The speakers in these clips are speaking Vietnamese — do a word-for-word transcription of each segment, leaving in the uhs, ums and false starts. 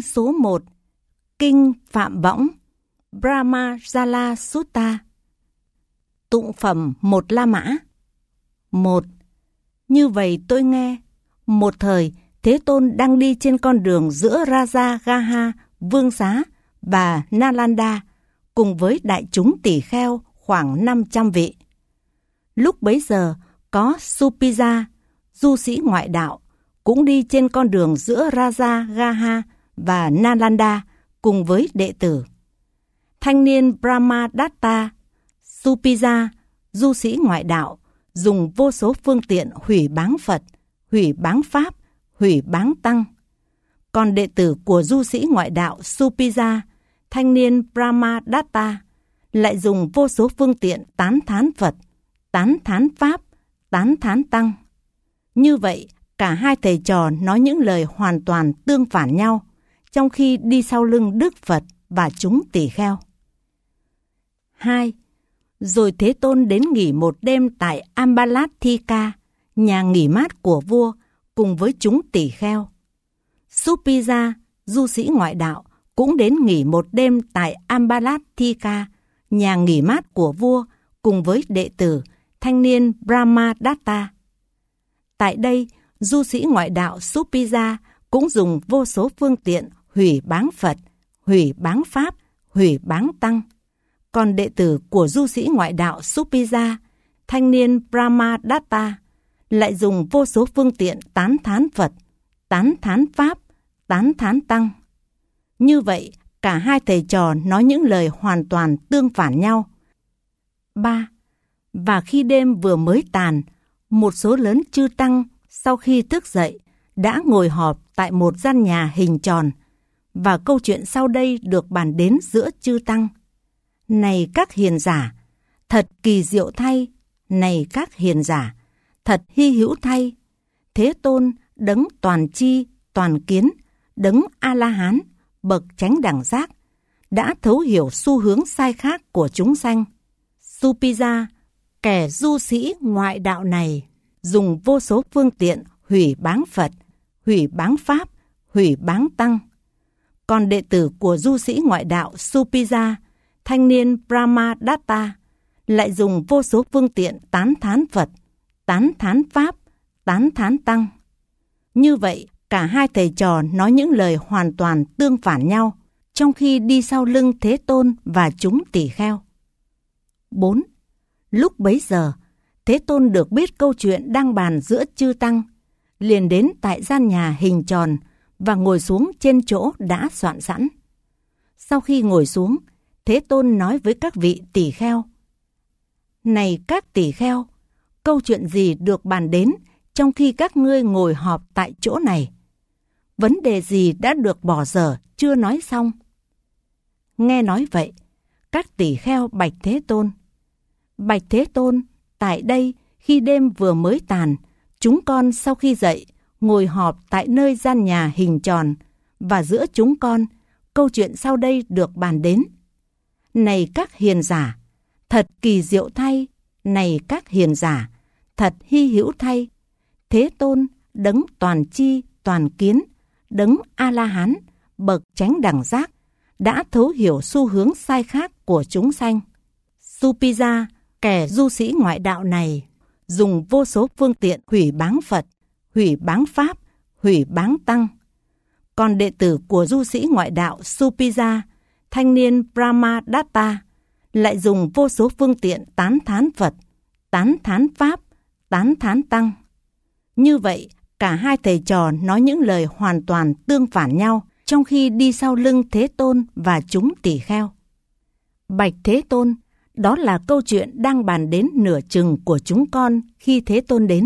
Kinh số một, Kinh Phạm Võng, Brahmajala Sutta. Tụng phẩm một La Mã. Một. Như vậy tôi nghe, một thời Thế Tôn đang đi trên con đường giữa Raja Gaha, Vương Xá và Nalanda cùng với đại chúng tỷ kheo khoảng năm trăm vị. Lúc bấy giờ có Supija, du sĩ ngoại đạo, cũng đi trên con đường giữa Raja Gaha và Nalanda cùng với đệ tử. Thanh niên Brahmadatta, Supija, du sĩ ngoại đạo, dùng vô số phương tiện hủy báng Phật, hủy báng Pháp, hủy báng Tăng. Còn đệ tử của du sĩ ngoại đạo Supija, thanh niên Brahmadatta, lại dùng vô số phương tiện tán thán Phật, tán thán Pháp, tán thán Tăng. Như vậy, cả hai thầy trò nói những lời hoàn toàn tương phản nhau, trong khi đi sau lưng Đức Phật và chúng tỷ kheo. Hai. Rồi Thế Tôn đến nghỉ một đêm tại Ambalathika, nhà nghỉ mát của vua, cùng với chúng tỷ kheo. Supija, du sĩ ngoại đạo, cũng đến nghỉ một đêm tại Ambalathika, nhà nghỉ mát của vua, cùng với đệ tử, thanh niên Brahmadatta. Tại đây, du sĩ ngoại đạo Supija cũng dùng vô số phương tiện hủy báng Phật, hủy báng Pháp, hủy báng Tăng. Còn đệ tử của du sĩ ngoại đạo Supija, thanh niên Brahmadatta, lại dùng vô số phương tiện tán thán Phật, tán thán Pháp, tán thán Tăng. Như vậy, cả hai thầy trò nói những lời hoàn toàn tương phản nhau. Ba. Và khi đêm vừa mới tàn, một số lớn chư Tăng sau khi thức dậy đã ngồi họp tại một gian nhà hình tròn, và câu chuyện sau đây được bàn đến giữa chư Tăng. Này các hiền giả, thật kỳ diệu thay, này các hiền giả, thật hy hữu thay. Thế Tôn, đấng toàn tri, toàn kiến, đấng A-la-hán, bậc chánh đẳng giác, đã thấu hiểu xu hướng sai khác của chúng sanh. Supija, kẻ du sĩ ngoại đạo này, dùng vô số phương tiện hủy báng Phật, hủy báng Pháp, hủy báng Tăng. Còn đệ tử của du sĩ ngoại đạo Supija, thanh niên Brahmadatta, lại dùng vô số phương tiện tán thán Phật, tán thán Pháp, tán thán Tăng. Như vậy, cả hai thầy trò nói những lời hoàn toàn tương phản nhau, trong khi đi sau lưng Thế Tôn và chúng tỷ kheo. Bốn. Lúc bấy giờ, Thế Tôn được biết câu chuyện đang bàn giữa chư Tăng, liền đến tại gian nhà hình tròn và ngồi xuống trên chỗ đã soạn sẵn. Sau khi ngồi xuống, Thế Tôn nói với các vị tỷ kheo: Này các tỷ kheo, câu chuyện gì được bàn đến trong khi các ngươi ngồi họp tại chỗ này? Vấn đề gì đã được bỏ dở chưa nói xong? Nghe nói vậy, các tỷ kheo bạch Thế Tôn: Bạch Thế Tôn, tại đây khi đêm vừa mới tàn, chúng con sau khi dậy ngồi họp tại nơi gian nhà hình tròn, và giữa chúng con câu chuyện sau đây được bàn đến. Này các hiền giả, thật kỳ diệu thay, này các hiền giả, thật hy hữu thay. Thế Tôn, đấng toàn tri, toàn kiến, đấng A-la-hán, bậc chánh đẳng giác, đã thấu hiểu xu hướng sai khác của chúng sanh. Supija, kẻ du sĩ ngoại đạo này, dùng vô số phương tiện hủy báng Phật, hủy báng Pháp, hủy báng Tăng. Còn đệ tử của du sĩ ngoại đạo Supija, thanh niên Brahmadatta, lại dùng vô số phương tiện tán thán Phật, tán thán Pháp, tán thán Tăng. Như vậy, cả hai thầy trò nói những lời hoàn toàn tương phản nhau, trong khi đi sau lưng Thế Tôn và chúng tỷ kheo. Bạch Thế Tôn, đó là câu chuyện đang bàn đến nửa chừng của chúng con khi Thế Tôn đến.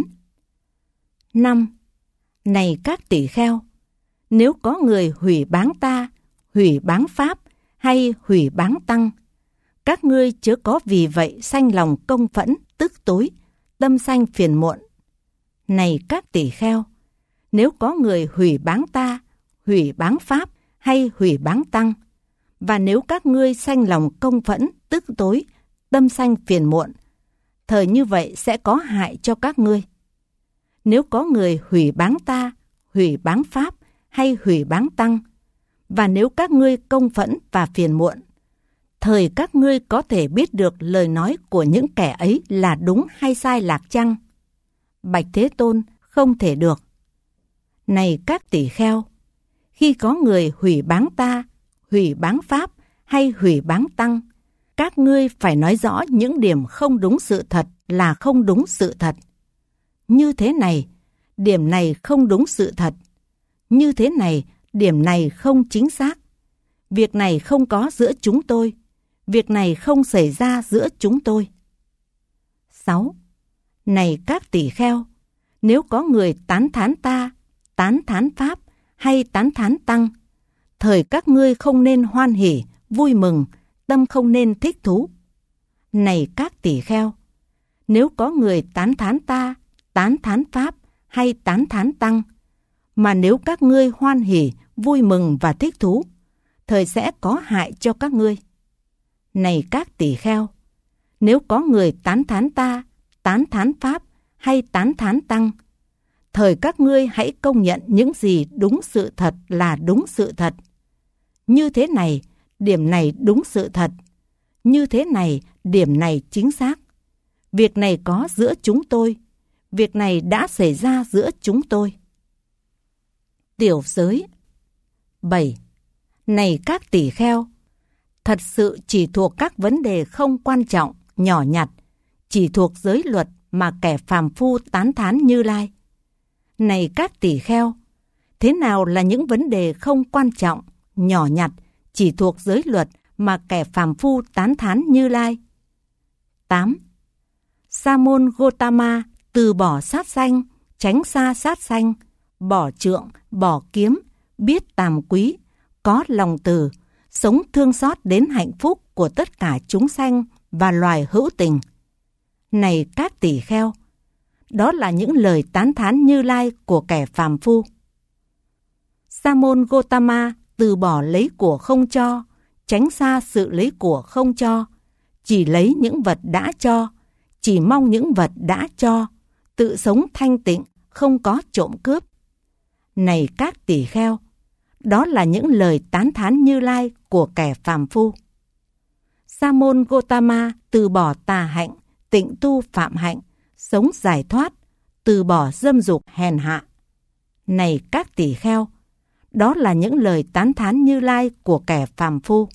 Năm. Này các tỷ kheo, nếu có người hủy báng ta, hủy báng Pháp hay hủy báng Tăng, các ngươi chớ có vì vậy sanh lòng công phẫn, tức tối, tâm sanh phiền muộn. Này các tỷ kheo, nếu có người hủy báng ta, hủy báng Pháp hay hủy báng Tăng, và nếu các ngươi sanh lòng công phẫn, tức tối, tâm sanh phiền muộn, thời như vậy sẽ có hại cho các ngươi. Nếu có người hủy báng ta, hủy báng Pháp hay hủy báng Tăng, Và nếu các ngươi công phẫn và phiền muộn, thời các ngươi có thể biết được lời nói của những kẻ ấy là đúng hay sai lạc chăng? Bạch Thế Tôn, không thể được. Này các tỷ kheo, khi có người hủy báng ta, hủy báng pháp hay hủy báng tăng, các ngươi phải nói rõ những điểm không đúng sự thật là không đúng sự thật. Như thế này, điểm này không đúng sự thật. Như thế này, điểm này không chính xác. Việc này không có giữa chúng tôi. Việc này không xảy ra giữa chúng tôi. sáu. Này các tỷ kheo, nếu có người tán thán ta, tán thán pháp hay tán thán tăng, thời các ngươi không nên hoan hỉ, vui mừng, tâm không nên thích thú. Này các tỷ kheo, nếu có người tán thán ta, tán thán pháp hay tán thán tăng, mà nếu các ngươi hoan hỉ, vui mừng và thích thú, thời sẽ có hại cho các ngươi. Này các tỷ kheo, nếu có người tán thán ta, tán thán pháp hay tán thán tăng, thời các ngươi hãy công nhận những gì đúng sự thật là đúng sự thật. Như thế này, điểm này đúng sự thật. Như thế này, điểm này chính xác. Việc này có giữa chúng tôi. Việc này đã xảy ra giữa chúng tôi. Tiểu giới. bảy. Này các tỷ kheo, thật sự chỉ thuộc các vấn đề không quan trọng, nhỏ nhặt, chỉ thuộc giới luật mà kẻ phàm phu tán thán Như Lai. Này các tỷ kheo, thế nào là những vấn đề không quan trọng, nhỏ nhặt, chỉ thuộc giới luật mà kẻ phàm phu tán thán Như Lai? tám. Sa môn Gotama từ bỏ sát sanh, tránh xa sát sanh, bỏ trượng, bỏ kiếm, biết tàm quý, có lòng từ, sống thương xót đến hạnh phúc của tất cả chúng sanh và loài hữu tình. Này các tỷ kheo, đó là những lời tán thán Như Lai của kẻ phàm phu. Sa môn Gotama từ bỏ lấy của không cho, tránh xa sự lấy của không cho, chỉ lấy những vật đã cho, chỉ mong những vật đã cho, tự sống thanh tịnh, không có trộm cướp. Này các tỷ kheo, đó là những lời tán thán Như Lai của kẻ phàm phu. Sa môn Gotama từ bỏ tà hạnh, tịnh tu phạm hạnh, sống giải thoát, từ bỏ dâm dục hèn hạ. Này các tỷ kheo, đó là những lời tán thán Như Lai của kẻ phàm phu.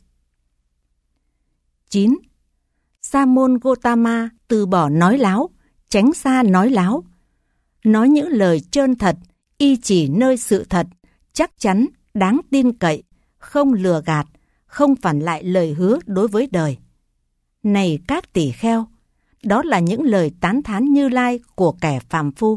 chín. Sa môn Gotama từ bỏ nói láo, tránh xa nói láo, nói những lời trơn thật, y chỉ nơi sự thật, chắc chắn, đáng tin cậy, không lừa gạt, không phản lại lời hứa đối với đời. Này các tỷ kheo, đó là những lời tán thán Như Lai của kẻ phàm phu.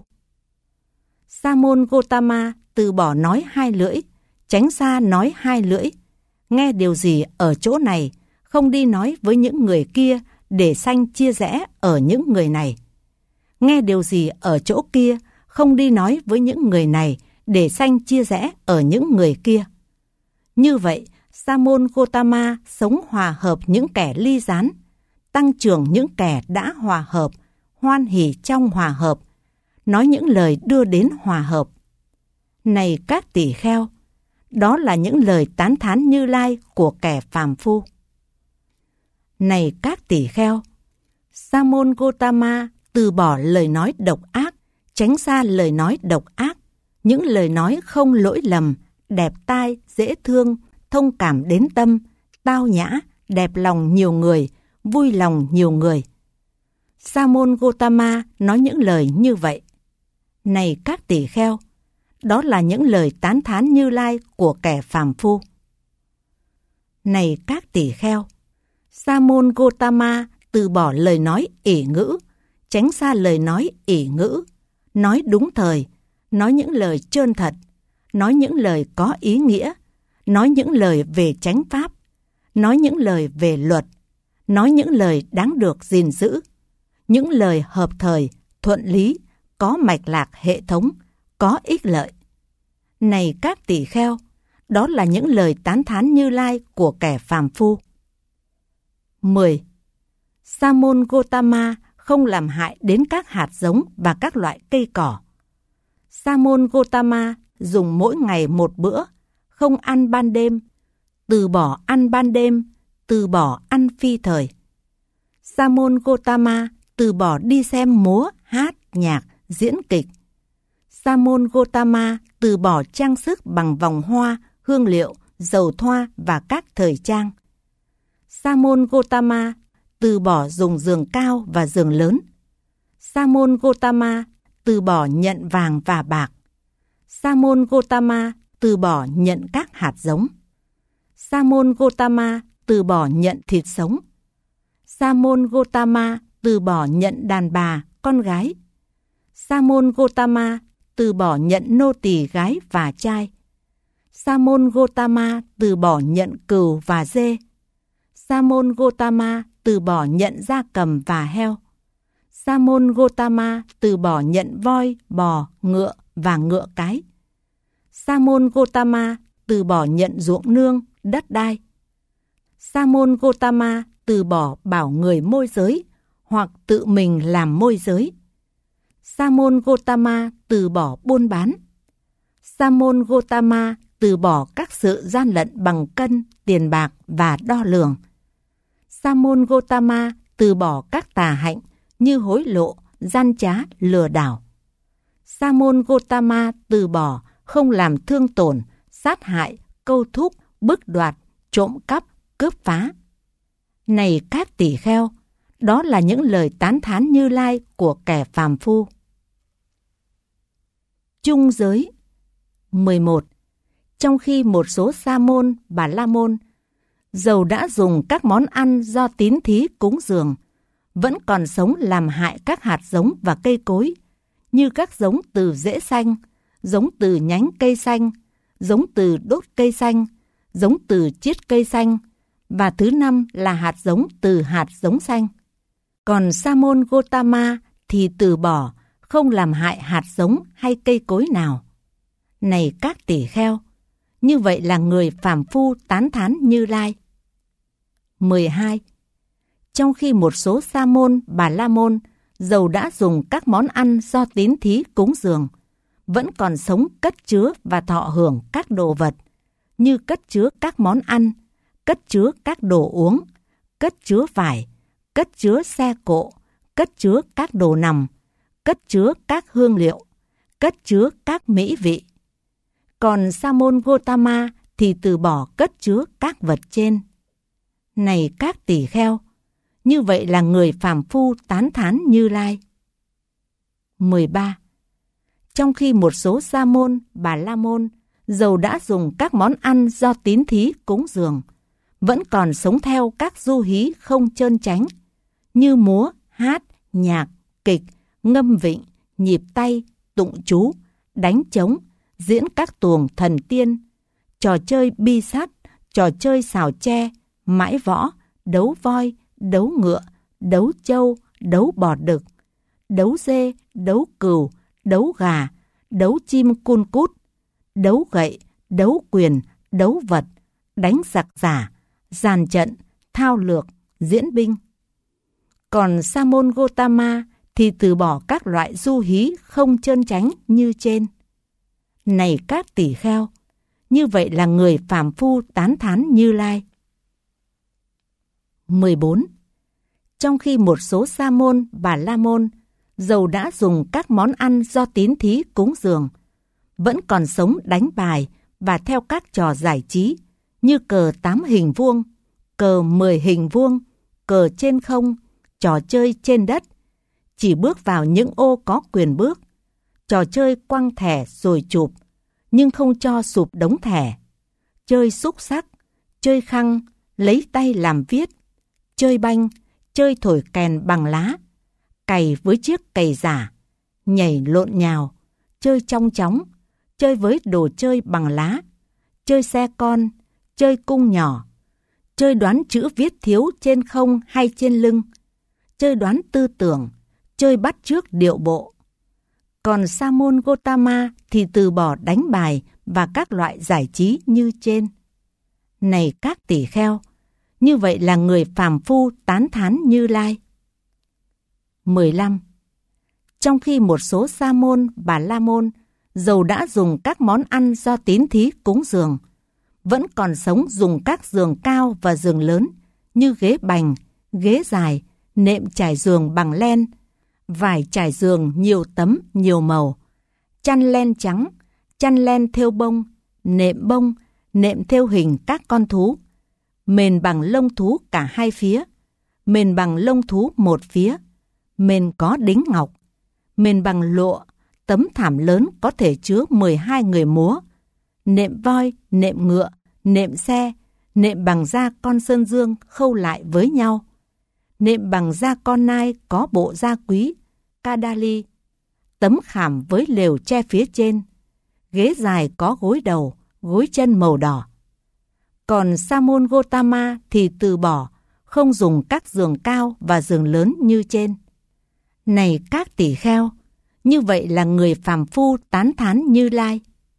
Sa môn Gotama từ bỏ nói hai lưỡi, tránh xa nói hai lưỡi, nghe điều gì ở chỗ này, không đi nói với những người kia để sanh chia rẽ ở những người này. Nghe điều gì ở chỗ kia, không đi nói với những người này để sanh chia rẽ ở những người kia. Như vậy, Sa môn Gotama sống hòa hợp những kẻ ly gián, tăng trưởng những kẻ đã hòa hợp, hoan hỉ trong hòa hợp, nói những lời đưa đến hòa hợp. Này các tỷ kheo, đó là những lời tán thán Như Lai của kẻ phàm phu. Này các tỷ kheo, Sa môn Gotama từ bỏ lời nói độc ác, tránh xa lời nói độc ác, những lời nói không lỗi lầm, đẹp tai, dễ thương, thông cảm đến tâm, tao nhã, đẹp lòng nhiều người, vui lòng nhiều người. Sa môn Gotama nói những lời như vậy. Này các tỷ kheo, đó là những lời tán thán Như Lai của kẻ phàm phu. Này các tỷ kheo, Sa môn Gotama từ bỏ lời nói ỷ ngữ, tránh xa lời nói ỷ ngữ, nói đúng thời, nói những lời trơn thật, nói những lời có ý nghĩa, nói những lời về chánh pháp, nói những lời về luật, nói những lời đáng được gìn giữ, những lời hợp thời, thuận lý, có mạch lạc hệ thống, có ích lợi. Này các tỷ kheo, đó là những lời tán thán Như Lai của kẻ phàm phu. mười. Sa môn Gotama không làm hại đến các hạt giống và các loại cây cỏ. Sa môn Gotama dùng mỗi ngày một bữa, không ăn ban đêm, từ bỏ ăn ban đêm, từ bỏ ăn phi thời. Sa môn Gotama từ bỏ đi xem múa, hát, nhạc, diễn kịch. Sa môn Gotama từ bỏ trang sức bằng vòng hoa, hương liệu, dầu thoa và các thời trang. Sa môn Gotama từ bỏ dùng giường cao và giường lớn. Sa môn Gotama từ bỏ nhận vàng và bạc. Sa môn Gotama từ bỏ nhận các hạt giống. Sa môn Gotama từ bỏ nhận thịt sống. Sa môn Gotama từ bỏ nhận đàn bà, con gái. Sa môn Gotama từ bỏ nhận nô tỳ gái và trai. Sa môn Gotama từ bỏ nhận cừu và dê. Sa môn Gotama từ bỏ nhận gia cầm và heo. Sa môn Gotama từ bỏ nhận voi, bò, ngựa và ngựa cái. Sa môn Gotama từ bỏ nhận ruộng nương, đất đai. Sa môn Gotama từ bỏ bảo người môi giới hoặc tự mình làm môi giới. Sa môn Gotama từ bỏ buôn bán. Sa môn Gotama từ bỏ các sự gian lận bằng cân, tiền bạc và đo lường. Sa môn Gotama từ bỏ các tà hạnh như hối lộ, gian trá, lừa đảo. Sa môn Gotama từ bỏ không làm thương tổn, sát hại, câu thúc, bức đoạt, trộm cắp, cướp phá. Này các tỳ kheo, đó là những lời tán thán Như Lai của kẻ phàm phu. Chung giới. mười một. Trong khi một số sa môn, bà la môn, dầu đã dùng các món ăn do tín thí cúng dường, vẫn còn sống làm hại các hạt giống và cây cối, như các giống từ rễ xanh, giống từ nhánh cây xanh, giống từ đốt cây xanh, giống từ chiết cây xanh, và thứ năm là hạt giống từ hạt giống xanh. Còn sa môn Gotama thì từ bỏ, không làm hại hạt giống hay cây cối nào. Này các tỳ kheo, như vậy là người phàm phu tán thán Như Lai. mười hai. Trong khi một số sa môn, bà la môn, dầu đã dùng các món ăn do tín thí cúng dường, vẫn còn sống cất chứa và thọ hưởng các đồ vật, như cất chứa các món ăn, cất chứa các đồ uống, cất chứa vải, cất chứa xe cộ, cất chứa các đồ nằm, cất chứa các hương liệu, cất chứa các mỹ vị. Còn sa môn Gotama thì từ bỏ cất chứa các vật trên. Này các tỳ kheo, như vậy là người phàm phu tán thán Như Lai. mười ba. Trong khi một số sa môn, bà la môn, dầu đã dùng các món ăn do tín thí cúng dường, vẫn còn sống theo các du hí không trơn chánh, như múa, hát, nhạc, kịch, ngâm vịnh, nhịp tay, tụng chú, đánh trống, diễn các tuồng thần tiên, trò chơi bi sắt, trò chơi xào tre, mãi võ, đấu voi, đấu ngựa, đấu trâu, đấu bò đực, đấu dê, đấu cừu, đấu gà, đấu chim cun cút, đấu gậy, đấu quyền, đấu vật, đánh giặc giả, dàn trận, thao lược, diễn binh. Còn sa môn Gotama thì từ bỏ các loại du hí không trơn chánh như trên. Này các tỳ kheo, như vậy là người phàm phu tán thán Như Lai. mười bốn. Trong khi một số sa môn, bà la môn, dầu đã dùng các món ăn do tín thí cúng dường, vẫn còn sống đánh bài và theo các trò giải trí như cờ tám hình vuông, cờ mười hình vuông, cờ trên không, trò chơi trên đất, chỉ bước vào những ô có quyền bước, trò chơi quăng thẻ rồi chụp, nhưng không cho sụp đống thẻ, chơi xúc xắc, chơi khăng, lấy tay làm viết, chơi banh, chơi thổi kèn bằng lá, cày với chiếc cày giả, nhảy lộn nhào, chơi trong chóng, chơi với đồ chơi bằng lá, chơi xe con, chơi cung nhỏ, chơi đoán chữ viết thiếu trên không hay trên lưng, chơi đoán tư tưởng, chơi bắt chước điệu bộ. Còn sa môn Gotama thì từ bỏ đánh bài và các loại giải trí như trên. Này các tỳ kheo, như vậy là người phàm phu tán thán Như Lai. mười lăm. Trong khi một số sa môn, bà la môn, dầu đã dùng các món ăn do tín thí cúng dường, vẫn còn sống dùng các giường cao và giường lớn như ghế bành, ghế dài, nệm trải giường bằng len, vải trải giường nhiều tấm nhiều màu, chăn len trắng, chăn len thêu bông, nệm bông, nệm thêu hình các con thú, mền bằng lông thú cả hai phía, mền bằng lông thú một phía, mền có đính ngọc, mền bằng lụa, tấm thảm lớn có thể chứa mười hai người múa, nệm voi, nệm ngựa, nệm xe, nệm bằng da con sơn dương khâu lại với nhau, nệm bằng da con nai có bộ da quý, kadali, tấm khảm với lều che phía trên, ghế dài có gối đầu, gối chân màu đỏ. Còn Sa môn Gotama thì từ bỏ, không dùng các giường cao và giường lớn như trên. Này các tỷ kheo, như vậy là người phàm phu tán thán Như Lai.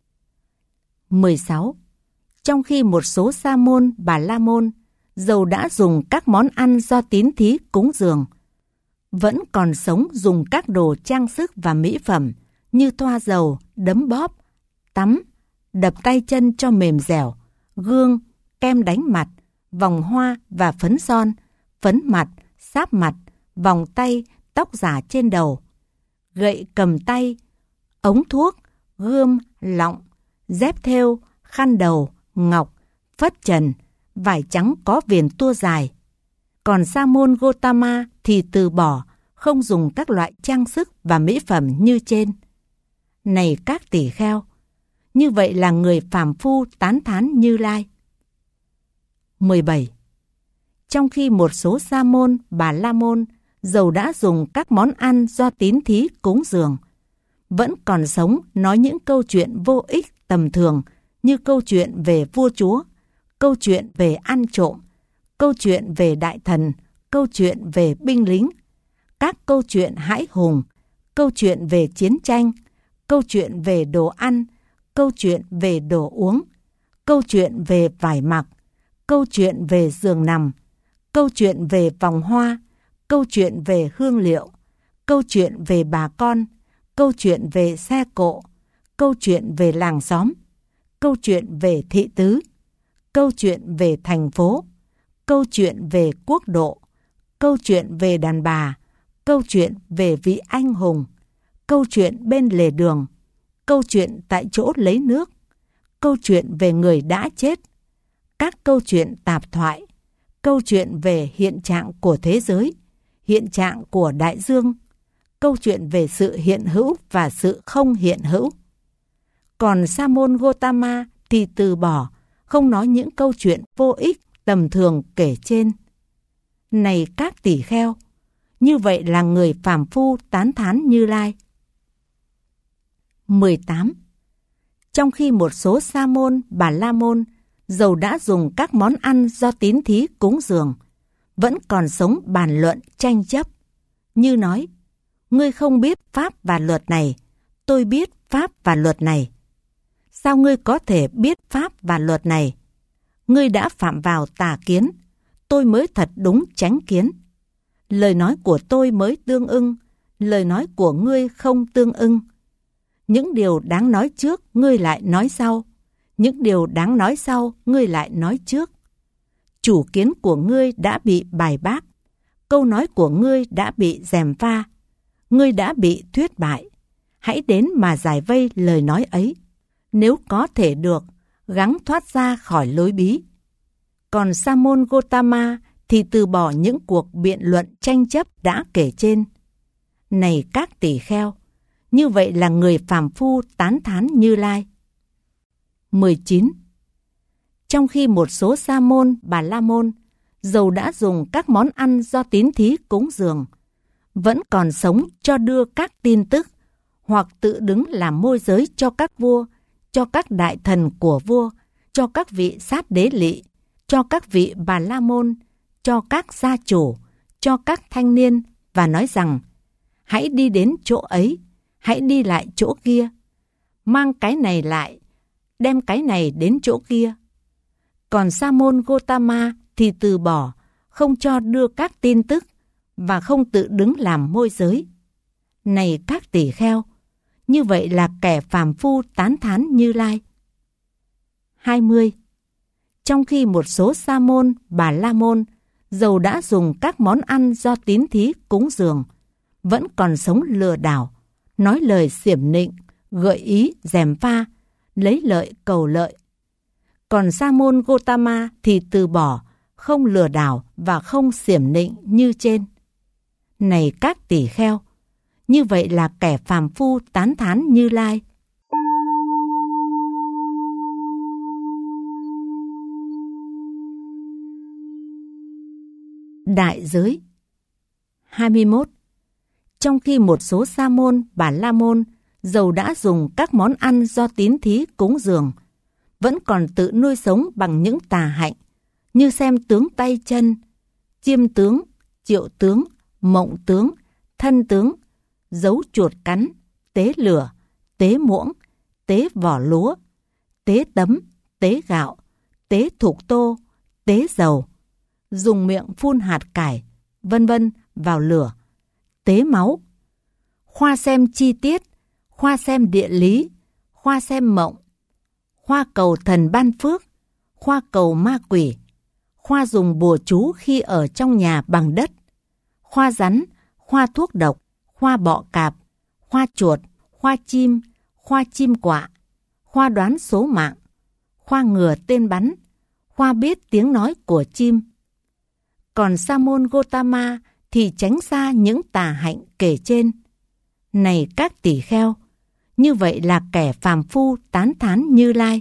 mười sáu. Trong khi một số Sa môn, Bà La môn, dầu đã dùng các món ăn do tín thí cúng dường, vẫn còn sống dùng các đồ trang sức và mỹ phẩm như thoa dầu, đấm bóp, tắm, đập tay chân cho mềm dẻo, gương, kem đánh mặt, vòng hoa và phấn son, phấn mặt, sáp mặt, vòng tay, tóc giả trên đầu, gậy cầm tay, ống thuốc, gươm, lọng, dép thêu, khăn đầu, ngọc, phất trần, vải trắng có viền tua dài. Còn Sa môn Gotama thì từ bỏ, không dùng các loại trang sức và mỹ phẩm như trên. Này các tỷ kheo, như vậy là người phàm phu tán thán Như Lai. mười bảy. Trong khi một số Sa môn, Bà La môn, dầu đã dùng các món ăn do tín thí cúng dường, vẫn còn sống nói những câu chuyện vô ích tầm thường như câu chuyện về vua chúa, câu chuyện về ăn trộm, câu chuyện về đại thần, câu chuyện về binh lính, các câu chuyện hãi hùng, câu chuyện về chiến tranh, câu chuyện về đồ ăn, câu chuyện về đồ uống, câu chuyện về vải mặc, câu chuyện về giường nằm, câu chuyện về vòng hoa, câu chuyện về hương liệu, câu chuyện về bà con, câu chuyện về xe cộ, câu chuyện về làng xóm, câu chuyện về thị tứ, câu chuyện về thành phố, câu chuyện về quốc độ, câu chuyện về đàn bà, câu chuyện về vị anh hùng, câu chuyện bên lề đường, câu chuyện tại chỗ lấy nước, câu chuyện về người đã chết, các câu chuyện tạp thoại, câu chuyện về hiện trạng của thế giới, hiện trạng của đại dương, câu chuyện về sự hiện hữu và sự không hiện hữu. Còn Sa môn Gotama thì từ bỏ, không nói những câu chuyện vô ích tầm thường kể trên. Này các tỷ kheo, như vậy là người phàm phu tán thán Như Lai. mười tám. Trong khi một số Sa môn, Bà La môn, dầu đã dùng các món ăn do tín thí cúng dường, vẫn còn sống bàn luận tranh chấp, như nói: ngươi không biết pháp và luật này, tôi biết pháp và luật này. Sao ngươi có thể biết pháp và luật này? Ngươi đã phạm vào tà kiến, tôi mới thật đúng chánh kiến. Lời nói của tôi mới tương ưng, lời nói của ngươi không tương ưng. Những điều đáng nói trước ngươi lại nói sau, những điều đáng nói sau ngươi lại nói trước. Chủ kiến của ngươi đã bị bài bác, câu nói của ngươi đã bị gièm pha, ngươi đã bị thuyết bại. Hãy đến mà giải vây lời nói ấy, nếu có thể được, gắng thoát ra khỏi lối bí. Còn Sa môn Gotama thì từ bỏ những cuộc biện luận tranh chấp đã kể trên. Này các tỷ kheo, như vậy là người phàm phu tán thán Như Lai. mười chín. Trong khi một số Sa môn, Bà La môn, dầu đã dùng các món ăn do tín thí cúng dường, vẫn còn sống cho đưa các tin tức, hoặc tự đứng làm môi giới cho các vua, cho các đại thần của vua, cho các vị sát đế lỵ, cho các vị Bà La môn, cho các gia chủ, cho các thanh niên, và nói rằng: hãy đi đến chỗ ấy, hãy đi lại chỗ kia, mang cái này lại, đem cái này đến chỗ kia. Còn Sa môn Gotama thì từ bỏ, không cho đưa các tin tức, và không tự đứng làm môi giới. Này các tỷ kheo, như vậy là kẻ phàm phu tán thán Như Lai. hai mươi. Trong khi một số sa môn, bà la môn, dầu đã dùng các món ăn do tín thí cúng dường, vẫn còn sống lừa đảo, nói lời xiểm nịnh, gợi ý, gièm pha, lấy lợi cầu lợi. Còn sa môn Gotama thì từ bỏ, không lừa đảo và không xiểm nịnh như trên. Này các tỳ kheo, như vậy là kẻ phàm phu tán thán Như Lai. Đại giới. hai mươi mốt. Trong khi một số sa môn, bà la môn, dầu đã dùng các món ăn do tín thí cúng dường, vẫn còn tự nuôi sống bằng những tà hạnh, như xem tướng tay chân, chiêm tướng, triệu tướng, mộng tướng, thân tướng, giấu chuột cắn, tế lửa, tế muỗng, tế vỏ lúa, tế tấm, tế gạo, tế thục tô, tế dầu, dùng miệng phun hạt cải, vân vân vào lửa, tế máu, khoa xem chi tiết, khoa xem địa lý, khoa xem mộng, khoa cầu thần ban phước, khoa cầu ma quỷ, khoa dùng bùa chú khi ở trong nhà bằng đất, khoa rắn, khoa thuốc độc, khoa bọ cạp, khoa chuột, khoa chim, khoa chim quạ, khoa đoán số mạng, khoa ngừa tên bắn, khoa biết tiếng nói của chim. Còn sa môn Gotama thì tránh xa những tà hạnh kể trên. Này các tỳ kheo, như vậy là kẻ phàm phu tán thán Như Lai.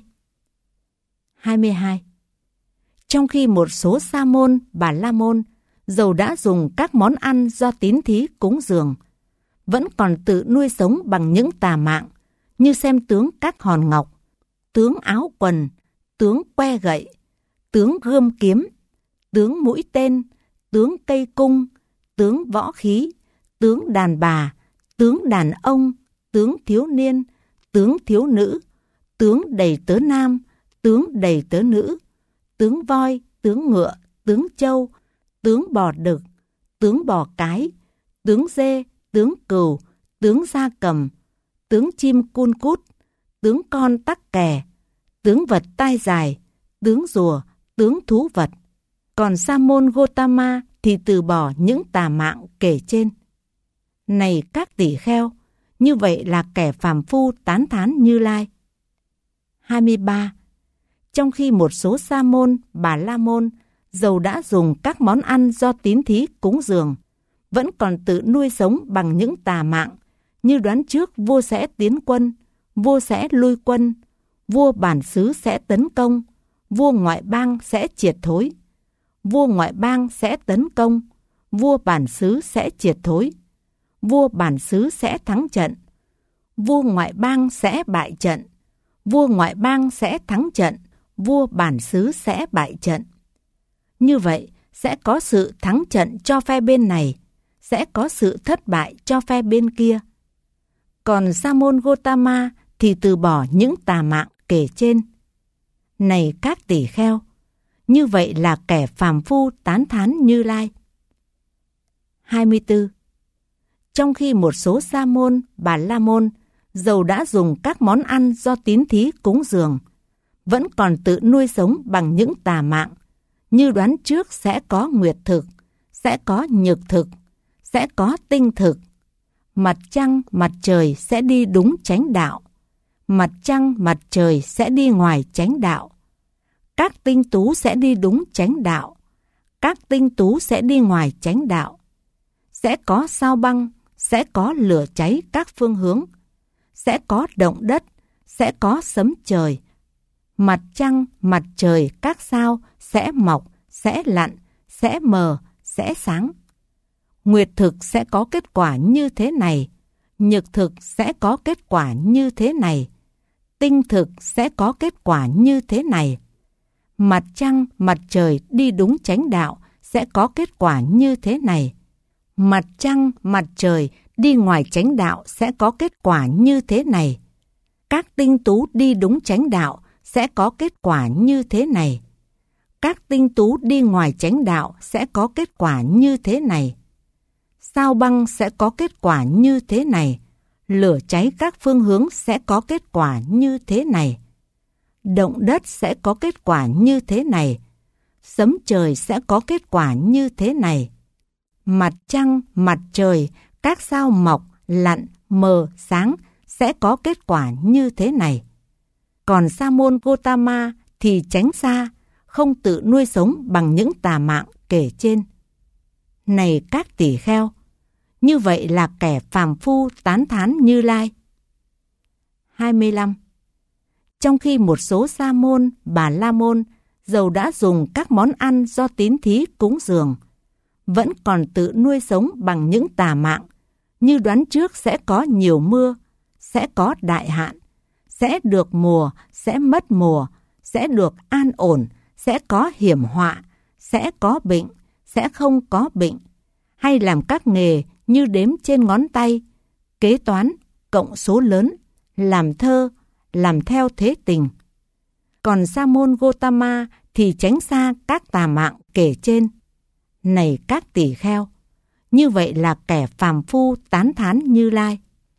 hai mươi hai. Trong khi một số sa môn, bà la môn, dầu đã dùng các món ăn do tín thí cúng dường, vẫn còn tự nuôi sống bằng những tà mạng, như xem tướng các hòn ngọc, tướng áo quần, tướng que gậy, tướng gươm kiếm, tướng mũi tên, tướng cây cung, tướng võ khí, tướng đàn bà, tướng đàn ông, tướng thiếu niên, tướng thiếu nữ, tướng đầy tớ nam, tướng đầy tớ nữ, tướng voi, tướng ngựa, tướng trâu, tướng bò đực, tướng bò cái, tướng dê, tướng cừu, tướng gia cầm, tướng chim cun cút, tướng con tắc kè, tướng vật tai dài, tướng rùa, tướng thú vật. Còn sa môn Gotama thì từ bỏ những tà mạng kể trên. Này các tỳ kheo, như vậy là kẻ phàm phu tán thán Như Lai. hai mươi ba. Trong khi một số sa môn, bà la môn, dầu đã dùng các món ăn do tín thí cúng dường, vẫn còn tự nuôi sống bằng những tà mạng, như đoán trước vua sẽ tiến quân, vua sẽ lui quân, vua bản xứ sẽ tấn công, vua ngoại bang sẽ triệt thối, vua ngoại bang sẽ tấn công, vua bản xứ sẽ triệt thối, vua bản xứ sẽ thắng trận, vua ngoại bang sẽ bại trận, vua ngoại bang sẽ thắng trận, vua bản xứ sẽ bại trận. Như vậy, sẽ có sự thắng trận cho phe bên này, sẽ có sự thất bại cho phe bên kia. Còn sa môn Gotama thì từ bỏ những tà mạng kể trên. Này các tỳ kheo, như vậy là kẻ phàm phu tán thán Như Lai. hai mươi tư. Trong khi một số sa môn, bà la môn, dầu đã dùng các món ăn do tín thí cúng dường, vẫn còn tự nuôi sống bằng những tà mạng, như đoán trước sẽ có nguyệt thực, sẽ có nhược thực, sẽ có tinh thực. Mặt trăng, mặt trời sẽ đi đúng chánh đạo. Mặt trăng, mặt trời sẽ đi ngoài chánh đạo. Các tinh tú sẽ đi đúng chánh đạo. Các tinh tú sẽ đi ngoài chánh đạo. Sẽ có sao băng, sẽ có lửa cháy các phương hướng. Sẽ có động đất, sẽ có sấm trời. Mặt trăng, mặt trời, các sao sẽ mọc, sẽ lặn, sẽ mờ, sẽ sáng. Nguyệt thực sẽ có kết quả như thế này, nhược thực sẽ có kết quả như thế này, tinh thực sẽ có kết quả như thế này. Mặt trăng, mặt trời đi đúng chánh đạo sẽ có kết quả như thế này. Mặt trăng, mặt trời đi ngoài chánh đạo sẽ có kết quả như thế này. Các tinh tú đi đúng chánh đạo sẽ có kết quả như thế này. Các tinh tú đi ngoài chánh đạo sẽ có kết quả như thế này. Sao băng sẽ có kết quả như thế này. Lửa cháy các phương hướng sẽ có kết quả như thế này. động đất sẽ có kết quả như thế này, sấm trời sẽ có kết quả như thế này, mặt trăng, mặt trời, các sao mọc, lặn, mờ, sáng sẽ có kết quả như thế này. Còn Sa môn Gotama thì tránh xa, không tự nuôi sống bằng những tà mạng kể trên. Này các tỳ kheo, như vậy là kẻ phàm phu tán thán Như Lai. hai mươi lăm. Trong khi một số Sa môn, Bà La môn dầu đã dùng các món ăn do tín thí cúng dường, vẫn còn tự nuôi sống bằng những tà mạng, như đoán trước sẽ có nhiều mưa, sẽ có đại hạn, sẽ được mùa, sẽ mất mùa, sẽ được an ổn, sẽ có hiểm họa, sẽ có bệnh, sẽ không có bệnh, hay làm các nghề như đếm trên ngón tay, kế toán, cộng số lớn, làm thơ, làm theo thế tình. Còn Sa môn Gotama thì tránh xa các tà mạng kể trên. Này các tỳ kheo, như vậy là kẻ phàm phu tán thán Như Lai.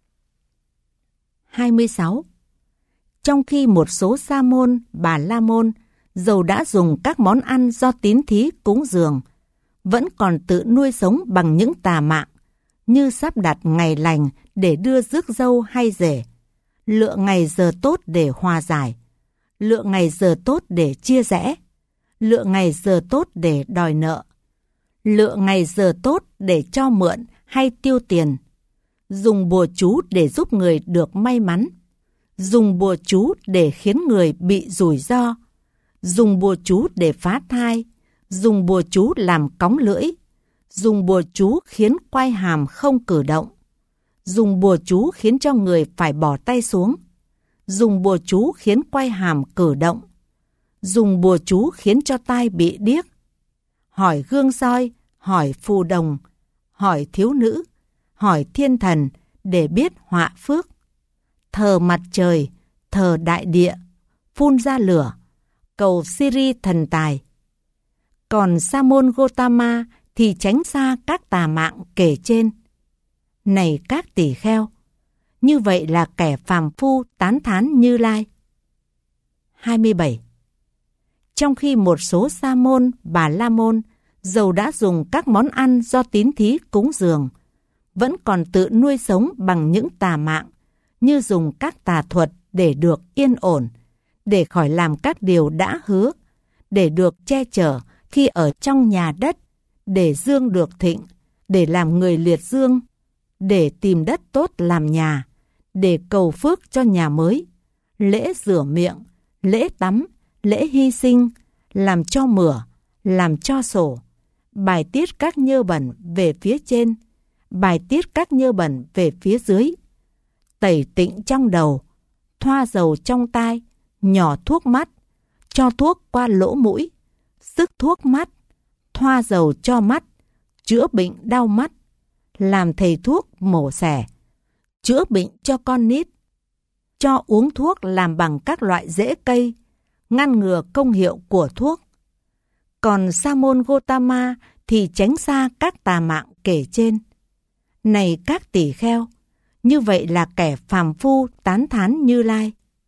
hai mươi sáu. Trong khi một số Sa môn, Bà La môn dầu đã dùng các món ăn do tín thí cúng dường, vẫn còn tự nuôi sống bằng những tà mạng, như sắp đặt ngày lành để đưa rước dâu hay rể, lựa ngày giờ tốt để hòa giải, lựa ngày giờ tốt để chia rẽ, lựa ngày giờ tốt để đòi nợ, lựa ngày giờ tốt để cho mượn hay tiêu tiền, dùng bùa chú để giúp người được may mắn, dùng bùa chú để khiến người bị rủi ro, dùng bùa chú để phá thai, dùng bùa chú làm cóng lưỡi, dùng bùa chú khiến quai hàm không cử động, dùng bùa chú khiến cho người phải bỏ tay xuống, dùng bùa chú khiến quai hàm cử động, dùng bùa chú khiến cho tai bị điếc, hỏi gương soi, hỏi phù đồng, hỏi thiếu nữ, hỏi thiên thần để biết họa phước, thờ mặt trời, thờ đại địa, phun ra lửa, cầu Siri thần tài. Còn Sa môn Gotama thì tránh xa các tà mạng kể trên. Này các tỳ kheo, như vậy là kẻ phàm phu tán thán Như Lai. hai mươi bảy. Trong khi một số Sa môn, Bà La môn dầu đã dùng các món ăn do tín thí cúng dường, vẫn còn tự nuôi sống bằng những tà mạng, như dùng các tà thuật để được yên ổn, để khỏi làm các điều đã hứa, để được che chở khi ở trong nhà đất, để dương được thịnh, để làm người liệt dương, để tìm đất tốt làm nhà, để cầu phước cho nhà mới, lễ rửa miệng, lễ tắm, lễ hy sinh, làm cho mửa, làm cho sổ, bài tiết các nhơ bẩn về phía trên, bài tiết các nhơ bẩn về phía dưới, tẩy tịnh trong đầu, thoa dầu trong tai, nhỏ thuốc mắt, cho thuốc qua lỗ mũi, sức thuốc mắt, thoa dầu cho mắt, chữa bệnh đau mắt, làm thầy thuốc mổ xẻ, chữa bệnh cho con nít, cho uống thuốc làm bằng các loại rễ cây, ngăn ngừa công hiệu của thuốc. Còn Sa môn Gotama thì tránh xa các tà mạng kể trên. Này các tỳ kheo, như vậy là kẻ phàm phu tán thán Như Lai.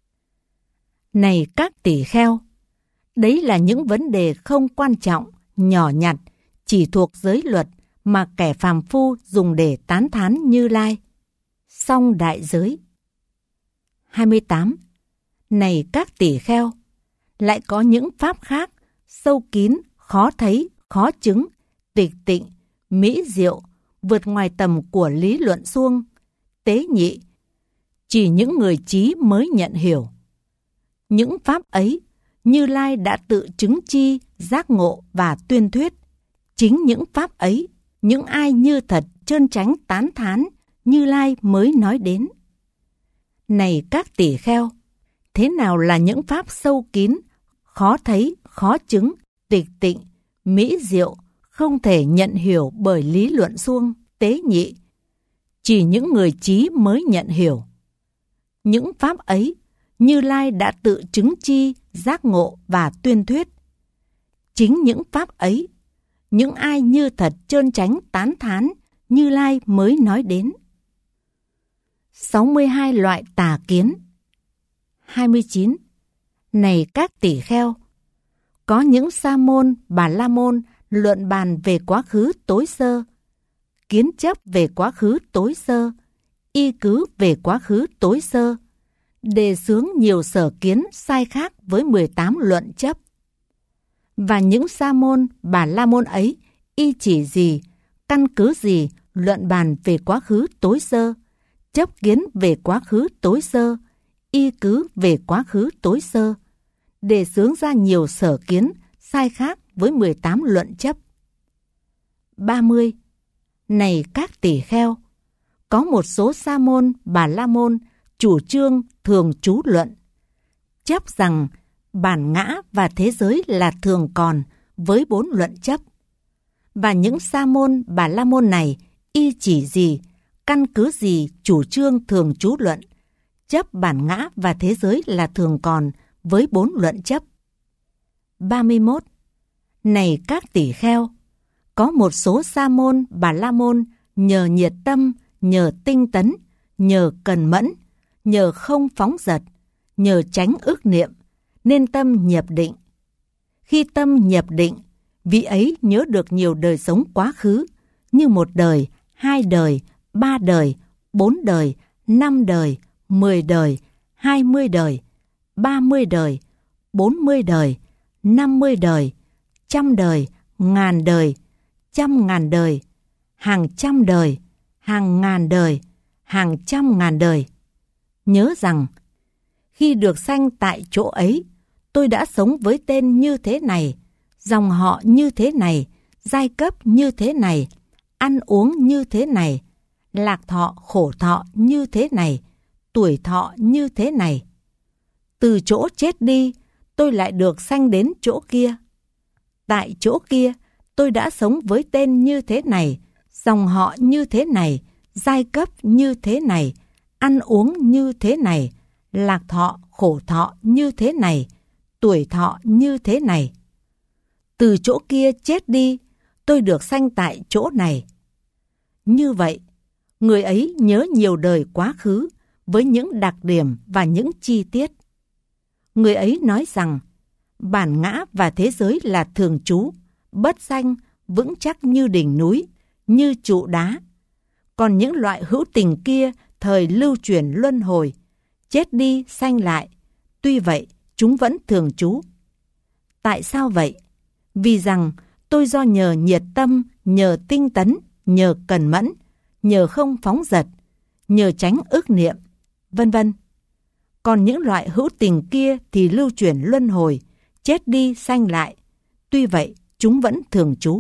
Này các tỳ kheo, đấy là những vấn đề không quan trọng, nhỏ nhặt, chỉ thuộc giới luật mà kẻ phàm phu dùng để tán thán Như Lai. Song đại giới. hai mươi tám. Này các tỳ kheo, lại có những pháp khác, sâu kín, khó thấy, khó chứng, tịch tịnh, mỹ diệu, vượt ngoài tầm của lý luận suông, tế nhị, chỉ những người trí mới nhận hiểu. Những pháp ấy, Như Lai đã tự chứng chi, giác ngộ và tuyên thuyết. Chính những pháp ấy, những ai như thật trơn chánh tán thán, Như Lai mới nói đến. Này các tỳ kheo, thế nào là những pháp sâu kín, khó thấy, khó chứng, tịch tịnh, mỹ diệu, không thể nhận hiểu bởi lý luận suông, tế nhị? Chỉ những người trí mới nhận hiểu. Những pháp ấy, Như Lai đã tự chứng chi, giác ngộ và tuyên thuyết. Chính những pháp ấy, những ai như thật trơn chánh tán thán, Như Lai mới nói đến. sáu mươi hai loại tà kiến. hai mươi chín. Này các tỷ kheo, có những sa môn, bà la môn luận bàn về quá khứ tối sơ, kiến chấp về quá khứ tối sơ, y cứ về quá khứ tối sơ, đề xướng nhiều sở kiến sai khác với mười tám luận chấp. Và những sa môn, bà la môn ấy y chỉ gì, căn cứ gì luận bàn về quá khứ tối sơ, chấp kiến về quá khứ tối sơ, y cứ về quá khứ tối sơ, đề xướng ra nhiều sở kiến sai khác với mười tám luận chấp. ba mươi. Này các tỷ kheo, có một số sa môn, bà la môn chủ trương thường trú luận, chấp rằng bản ngã và thế giới là thường còn với bốn luận chấp. Và những sa môn, bà la môn này y chỉ gì, căn cứ gì chủ trương thường trú luận, chấp bản ngã và thế giới là thường còn với bốn luận chấp. ba mươi mốt. Này các tỷ kheo, có một số sa môn, bà la môn nhờ nhiệt tâm, nhờ tinh tấn, nhờ cần mẫn, nhờ không phóng dật, nhờ tránh ức niệm, nên tâm nhập định. Khi tâm nhập định, vị ấy nhớ được nhiều đời sống quá khứ, như một đời, hai đời, ba đời, bốn đời, năm đời, mười đời, hai mươi đời, ba mươi đời, bốn mươi đời, năm mươi đời, trăm đời, ngàn đời, trăm ngàn đời, hàng trăm đời, hàng ngàn đời, hàng trăm ngàn đời. Nhớ rằng, khi được sanh tại chỗ ấy, tôi đã sống với tên như thế này, dòng họ như thế này, giai cấp như thế này, ăn uống như thế này, lạc thọ khổ thọ như thế này, tuổi thọ như thế này. Từ chỗ chết đi, tôi lại được sanh đến chỗ kia. Tại chỗ kia, tôi đã sống với tên như thế này, dòng họ như thế này, giai cấp như thế này, ăn uống như thế này, lạc thọ khổ thọ như thế này, tuổi thọ như thế này. Từ chỗ kia chết đi, tôi được sanh tại chỗ này. Như vậy, người ấy nhớ nhiều đời quá khứ với những đặc điểm và những chi tiết. Người ấy nói rằng, bản ngã và thế giới là thường trú, bất sanh, vững chắc như đỉnh núi, như trụ đá. Còn những loại hữu tình kia thời lưu chuyển luân hồi, chết đi sanh lại, tuy vậy chúng vẫn thường trú. Tại sao vậy? Vì rằng tôi do nhờ nhiệt tâm, nhờ tinh tấn, nhờ cần mẫn, nhờ không phóng dật, nhờ tránh ức niệm, vân vân. Còn những loại hữu tình kia thì lưu chuyển luân hồi, chết đi sanh lại, tuy vậy chúng vẫn thường trú.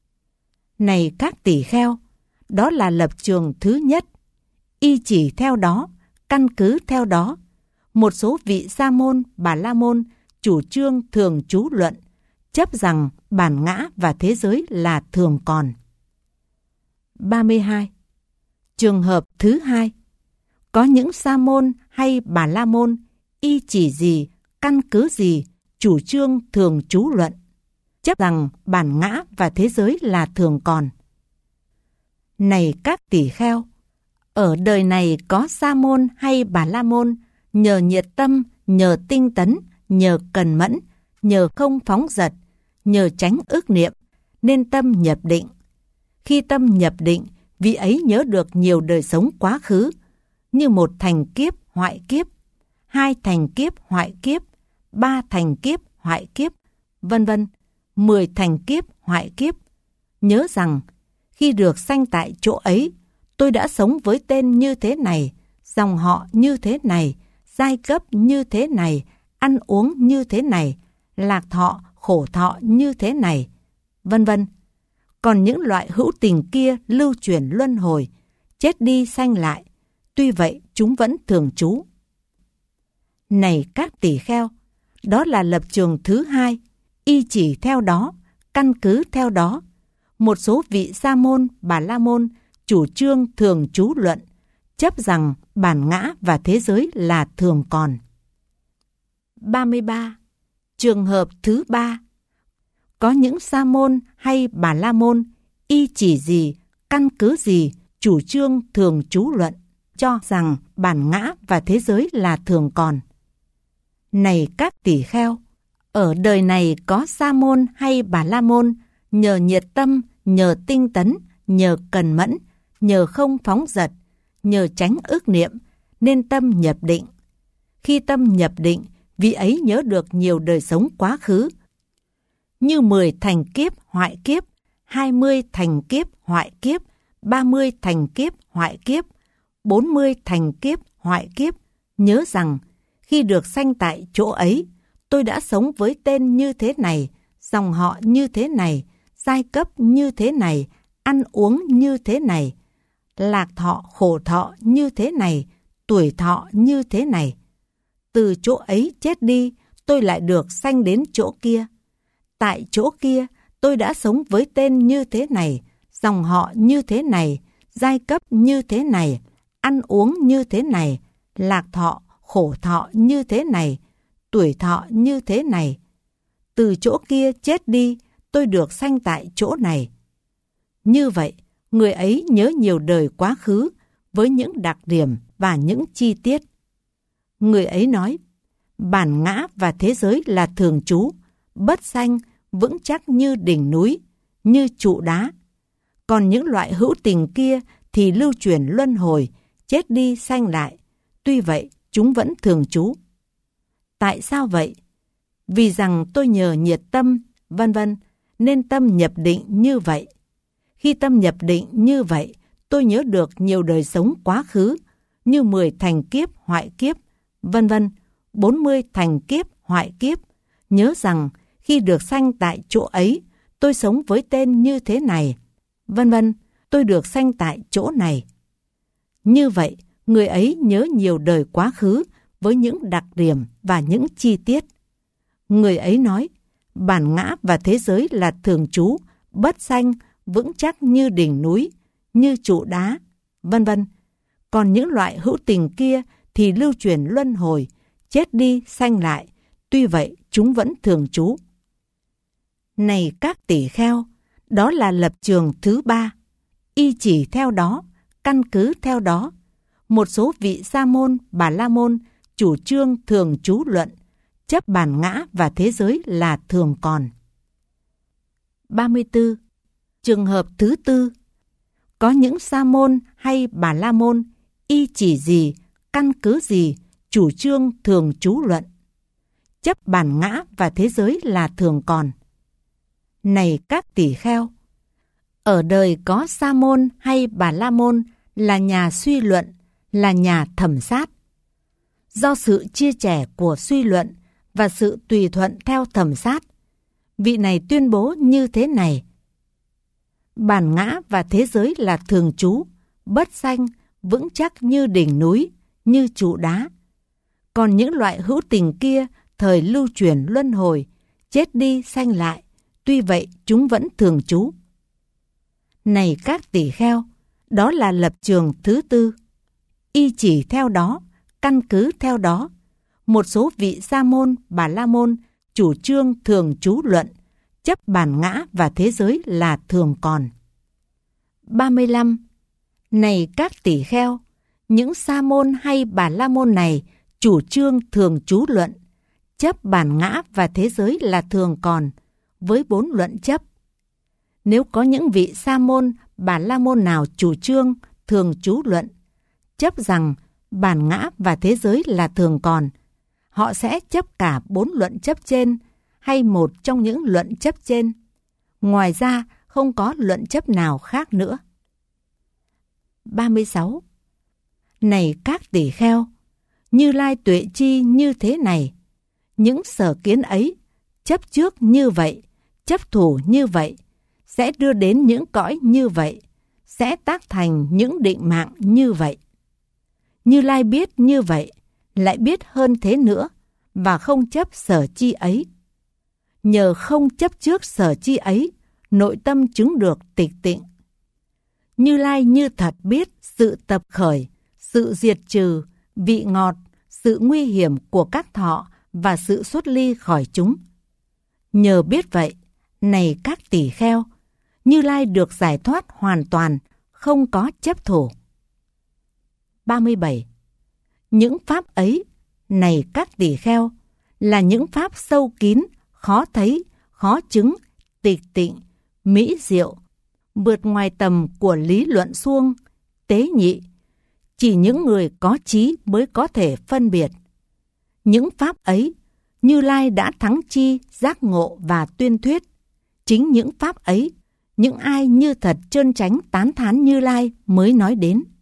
Này các tỷ kheo, đó là lập trường thứ nhất. Y chỉ theo đó, căn cứ theo đó, một số vị sa môn, bà la môn chủ trương thường trú luận, chấp rằng bản ngã và thế giới là thường còn. ba mươi hai. Trường hợp thứ hai, có những sa môn hay bà la môn y chỉ gì, căn cứ gì chủ trương thường trú luận, chấp rằng bản ngã và thế giới là thường còn. Này các tỷ kheo, ở đời này có sa môn hay bà la môn nhờ nhiệt tâm, nhờ tinh tấn, nhờ cần mẫn, nhờ không phóng dật, nhờ tránh ức niệm, nên tâm nhập định. Khi tâm nhập định, vị ấy nhớ được nhiều đời sống quá khứ, như một thành kiếp hoại kiếp, hai thành kiếp hoại kiếp, ba thành kiếp hoại kiếp, vân vân, mười thành kiếp hoại kiếp. Nhớ rằng, khi được sanh tại chỗ ấy, tôi đã sống với tên như thế này, dòng họ như thế này, giai cấp như thế này, ăn uống như thế này, lạc thọ, khổ thọ như thế này, vân vân. Còn những loại hữu tình kia lưu chuyển luân hồi, chết đi sanh lại, tuy vậy chúng vẫn thường trú. Này các tỷ kheo, đó là lập trường thứ hai, y chỉ theo đó, căn cứ theo đó. Một số vị sa môn, bà la môn chủ trương thường trú luận, chấp rằng bản ngã và thế giới là thường còn. ba mươi ba. Trường hợp thứ ba, có những sa môn hay bà la môn y chỉ gì, căn cứ gì chủ trương thường trú luận, cho rằng bản ngã và thế giới là thường còn. Này các tỷ kheo, ở đời này có Sa môn hay Bà La môn, nhờ nhiệt tâm, nhờ tinh tấn, nhờ cần mẫn, nhờ không phóng dật, nhờ tránh ức niệm, nên tâm nhập định. Khi tâm nhập định, vị ấy nhớ được nhiều đời sống quá khứ, như mười thành kiếp hoại kiếp, hai mươi thành kiếp hoại kiếp, ba mươi thành kiếp hoại kiếp, bốn mươi thành kiếp hoại kiếp. Nhớ rằng, khi được sanh tại chỗ ấy, tôi đã sống với tên như thế này, dòng họ như thế này, giai cấp như thế này, ăn uống như thế này, lạc thọ khổ thọ như thế này, tuổi thọ như thế này. Từ chỗ ấy chết đi, tôi lại được sanh đến chỗ kia. Tại chỗ kia, tôi đã sống với tên như thế này, dòng họ như thế này, giai cấp như thế này, ăn uống như thế này, lạc thọ, khổ thọ như thế này, tuổi thọ như thế này. Từ chỗ kia chết đi, tôi được sanh tại chỗ này. Như vậy, người ấy nhớ nhiều đời quá khứ với những đặc điểm và những chi tiết. Người ấy nói, bản ngã và thế giới là thường trú, bất sanh, vững chắc như đỉnh núi, như trụ đá. Còn những loại hữu tình kia thì lưu chuyển luân hồi, chết đi sanh lại. Tuy vậy, chúng vẫn thường trú. Tại sao vậy? Vì rằng tôi nhờ nhiệt tâm, vân vân, nên tâm nhập định như vậy. Khi tâm nhập định như vậy, tôi nhớ được nhiều đời sống quá khứ, như mười thành kiếp hoại kiếp, vân vân, bốn mươi thành kiếp hoại kiếp. Nhớ rằng, khi được sanh tại chỗ ấy, tôi sống với tên như thế này, vân vân, tôi được sanh tại chỗ này. Như vậy, người ấy nhớ nhiều đời quá khứ với những đặc điểm và những chi tiết. Người ấy nói, bản ngã và thế giới là thường trú, bất sanh, vững chắc như đỉnh núi, như trụ đá, vân vân. Còn những loại hữu tình kia thì lưu chuyển luân hồi, chết đi sanh lại. Tuy vậy, chúng vẫn thường trú. Này các tỷ kheo, đó là lập trường thứ ba. Y chỉ theo đó, căn cứ theo đó, một số vị Sa môn, Bà La môn chủ trương thường trú luận, chấp bản ngã và thế giới là thường còn. ba mươi tư. Trường hợp thứ tư. Có những Sa môn hay Bà La môn y chỉ gì, căn cứ gì, chủ trương thường trú luận, chấp bản ngã và thế giới là thường còn. Này các tỷ kheo, ở đời có Sa môn hay Bà La môn là nhà suy luận, là nhà thẩm sát. Do sự chia sẻ của suy luận và sự tùy thuận theo thẩm sát, vị này tuyên bố như thế này: bản ngã và thế giới là thường trú, bất sanh, vững chắc như đỉnh núi, như trụ đá. Còn những loại hữu tình kia thời lưu chuyển luân hồi, chết đi sanh lại. Tuy vậy, chúng vẫn thường trú. Này các tỷ kheo, đó là lập trường thứ tư. Y chỉ theo đó, căn cứ theo đó, một số vị Sa môn, Bà La môn chủ trương thường trú luận, chấp bản ngã và thế giới là thường còn. ba mươi lăm. Này các tỷ kheo, những Sa môn hay Bà La môn này chủ trương thường trú luận, chấp bản ngã và thế giới là thường còn, với bốn luận chấp. Nếu có những vị Sa môn, Bà La môn nào chủ trương thường trú luận, chấp rằng bản ngã và thế giới là thường còn, họ sẽ chấp cả bốn luận chấp trên hay một trong những luận chấp trên. Ngoài ra, không có luận chấp nào khác nữa. ba mươi sáu. Này các tỷ kheo, Như Lai tuệ chi như thế này, những sở kiến ấy, chấp trước như vậy, chấp thủ như vậy, sẽ đưa đến những cõi như vậy, sẽ tác thành những định mạng như vậy. Như Lai biết như vậy, lại biết hơn thế nữa, và không chấp sở chi ấy. Nhờ không chấp trước sở chi ấy, nội tâm chứng được tịch tịnh. Như Lai như thật biết sự tập khởi, sự diệt trừ, vị ngọt, sự nguy hiểm của các thọ và sự xuất ly khỏi chúng. Nhờ biết vậy, này các tỷ kheo, Như Lai được giải thoát hoàn toàn, không có chấp thủ. ba mươi bảy. Những pháp ấy, này các tỷ kheo, là những pháp sâu kín, khó thấy, khó chứng, tịch tịnh, mỹ diệu, vượt ngoài tầm của lý luận suông, tế nhị. Chỉ những người có trí mới có thể phân biệt. Những pháp ấy, Như Lai đã thắng chi, giác ngộ và tuyên thuyết. Chính những pháp ấy, những ai như thật chân chánh tán thán Như Lai mới nói đến.